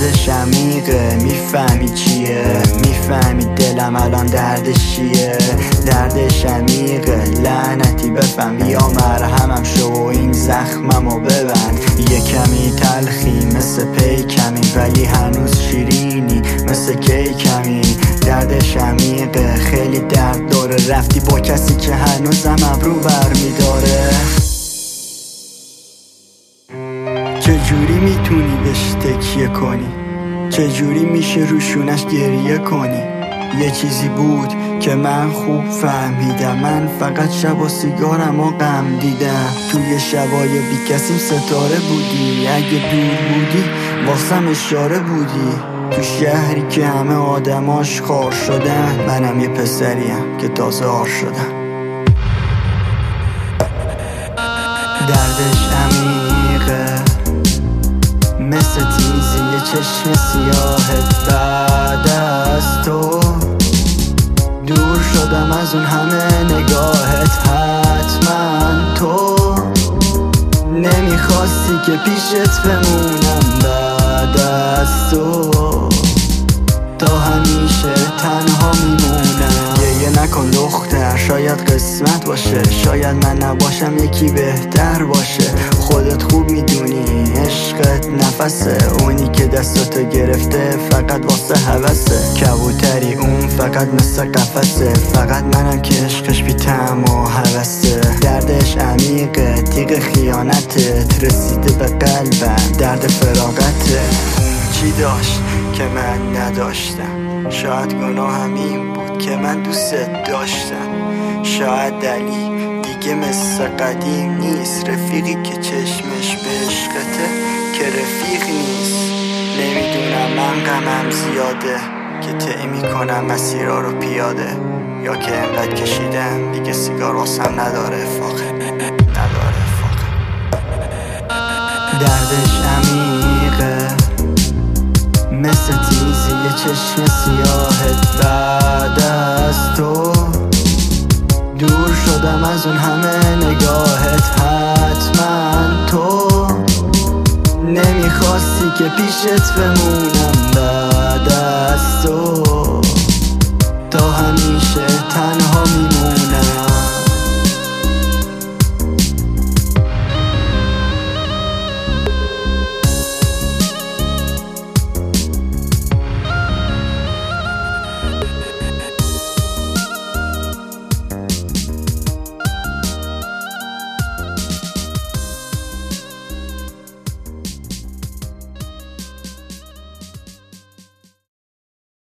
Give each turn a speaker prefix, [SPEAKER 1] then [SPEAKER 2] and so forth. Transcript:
[SPEAKER 1] دردش عمیقه، میفهمی چیه؟ میفهمی دلم الان دردش چیه؟ دردش عمیقه، لعنتی بفهم یا مرهمم شو و این زخممو ببند. یه کمی تلخی مثل پیکمی ولی هنوز شیرینی مثل کیکمی. دردش عمیقه، خیلی درد داره، رفتی با کسی که هنوزم ابرو برمیداره. چجوری میتونی بهش تکیه کنی؟ چجوری میشه روشونش گریه کنی؟ یه چیزی بود که من خوب فهمیدم، من فقط شب و سیگارم و غم دیدم. توی شبای بی کسیم ستاره بودی، اگه دور بودی واسم اشاره بودی. تو شهری که همه آدماش خار شدن، منم یه پسریم که تازه آر شدم. دردش عمیقه مثل تیزی چشم سیاهت، بعد از تو دور شدم از اون همه نگاهت. حتما تو نمیخواستی که پیشت بمونم، بعد از تو تا همیشه تنها میمونم. گریه نکن دختر، شاید قسمت باشه، شاید من نباشم یکی بهتر باشه. خودت خوب میدونی عشقت نفسه، اونی که دستاتو گرفته فقط واسه هوسه. کبوتری اون فقط مثل قفسه، فقط منم که عشقش بی طعم و هوسه. دردش عمیقه، تیغ خیانتت رسیده به قلبم، درد فراغته. چی داشت که من نداشتم؟ شاید گناهم این بود که من دوست داشتم. شاید دلیل دیگه مثل قدیم نیست، رفیقی که چشمش به عشقته که رفیق نیست. نمیدونم من غمم زیاده که طی میکنم مسیرها رو پیاده، یا که انقدر کشیدم دیگه سیگار واسم نداره فاقه، نداره فاقه. دردش عمیقه مثل تیزی چشم سیاهت، بعد از تو دور شدم از اون همه نگاهت. حتما تو نمیخواستی که پیشت بمونم،